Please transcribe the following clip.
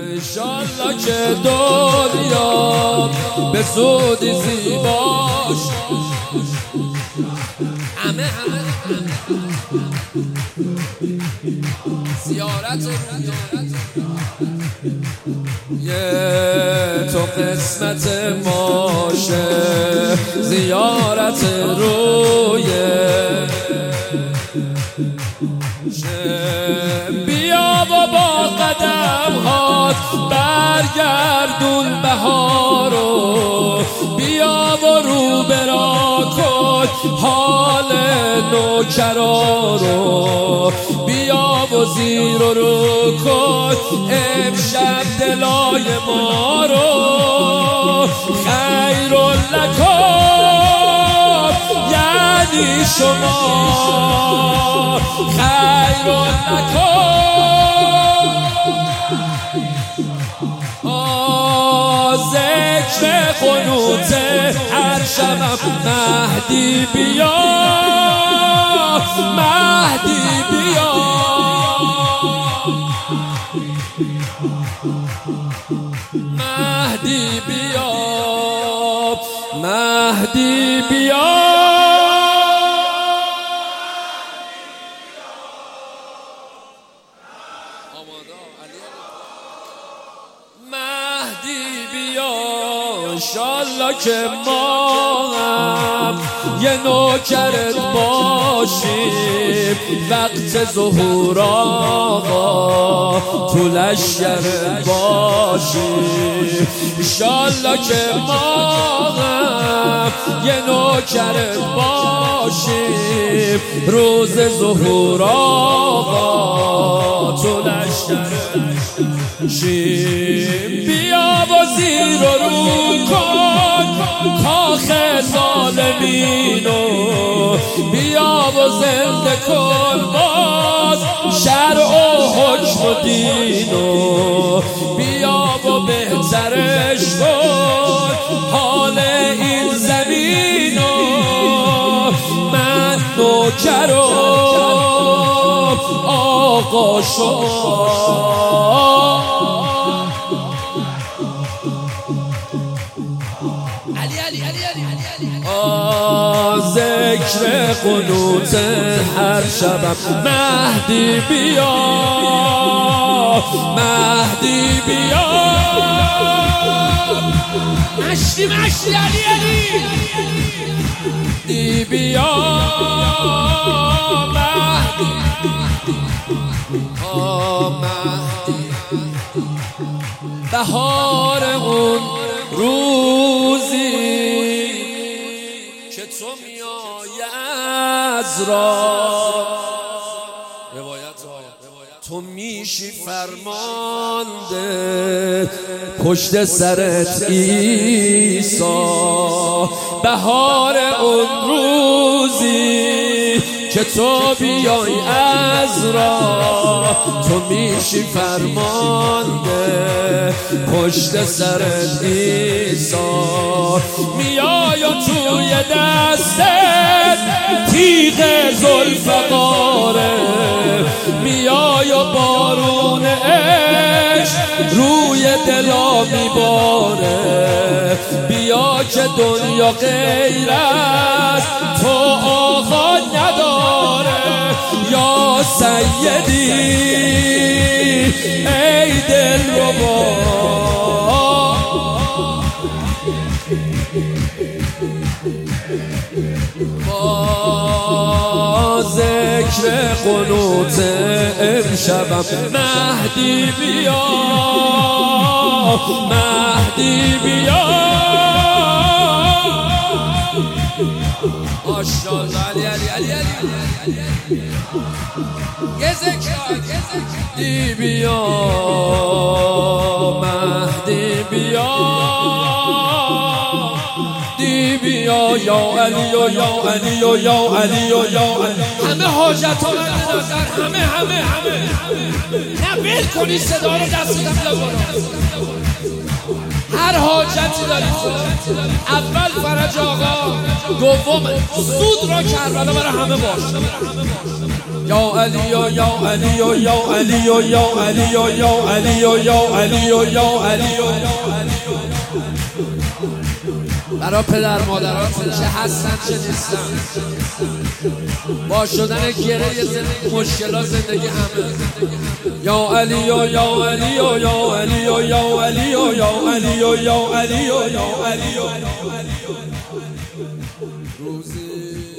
انشالله که دنیا به زودی زیباش همه زیارت یه تو قسمت ماشه زیارت روی بیا و با قدم هات برگردون بهارو بیا و رو برا کن حال نوکرا رو بیا و زیر و رو کن امشب دلای ما رو خیر لکم یعنی شما خیر لکم ذکر قنوت هر شبم مهدی بیا مهدی بیا مهدی بیا مهدی بیا مهدی بیا انشالله که ما هم یه نوکرت باشیم وقت ظهور آقا تو لشکرت باشیم انشالله که ما هم یه نوکرت باشیم روز ظهور آقا تو لشکرت شیم بیا و زیر و رو کن کاخ ظالمینو بیا و زنده کن باز شرع و حکم و دینو بیا و بهترش کن حال این زمینو من نوکرم آقا شما ذکر قنوت هر شبم مهدی بیا مهدی بیا مشتی مشتی علی دی بیا مهدی مهدی بهار اون روزی که تو میای از راه تو میشی فرمانده پشت سرت عیسی بهار اون روزی که تو بیای از راه تو میشی فرمانده پشت سرت عیسی میای و توی دستت تیغ ذوالفقاره میای و بارون عشق روی دلا میباره بیا که دنیا غیر از تو آقا نداره یا سیدی ای دلربا با ذکر قنوت امشبم مهدی بیا مهدی بیا ماشاءالله علی علی علی علی یه ذکر دی بیا مهدی بیا دی بیا یا علی و یا علی و یا علی و یا علی همه حاجت ها همه نه بیل کنی صدا رو دست هر حاجتی دارید اول فرج آقا، دوم سود را کربلا برای همه باشه. یا علی یا علی یا علی یا علی یا علی یا علی یا علی برای پدر مادراتون چه هستن چه نیستن، با شدن گره زندگی مشکلات زندگی همه. یا علی یا علی یا علی یا علی یا علی یا علی یا علی روزی